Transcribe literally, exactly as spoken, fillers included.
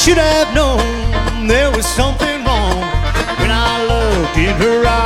should have known there was something wrong when I looked in her eyes.